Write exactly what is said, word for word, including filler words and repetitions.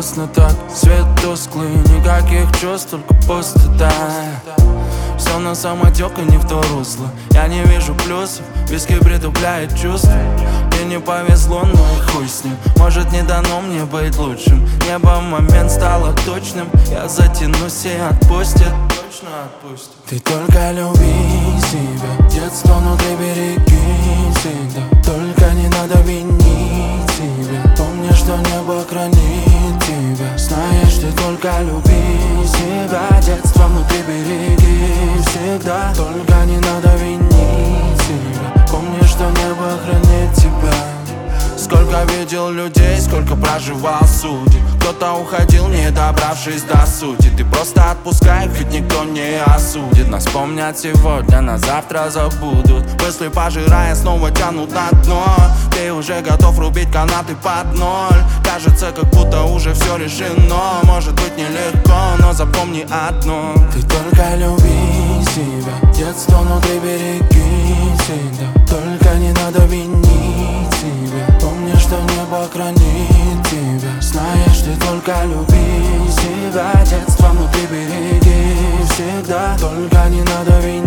грустно так, свет тусклый, никаких чувств, только пустота. Все на самотек и не в то русло. Я не вижу плюсов, виски притупляет чувства. Мне не повезло, но и хуй с ним. Может, не дано мне быть лучшим. Небо момент стало точным. Я затянусь и отпустит, точно отпустит. Ты только люби себя, детство внутри береги всегда. Только не надо винить себя. Помни, что небо хранит тебя. Знаешь, ты только люби себя, детство внутри береги всегда. Только не надо винить себя. Помни, что небо хранит тебя. Сколько видел людей, сколько проживал судеб. Кто-то уходил, не добравшись до сути. Ты просто отпускай их, ведь никто не осудит. Нас помнят сегодня, на завтра забудут. Мысли пожирая, снова тянут на дно. Ты уже готов рубить канаты под ноль. Кажется, как будто уже все решено. Может быть нелегко, но запомни одно. Ты только люби себя, детство внутри береги всегда. Только не надо винить себя. Помни, что небо хранит тебя. Знаешь, ты только люби себя, детство внутри береги всегда. Только не надо винить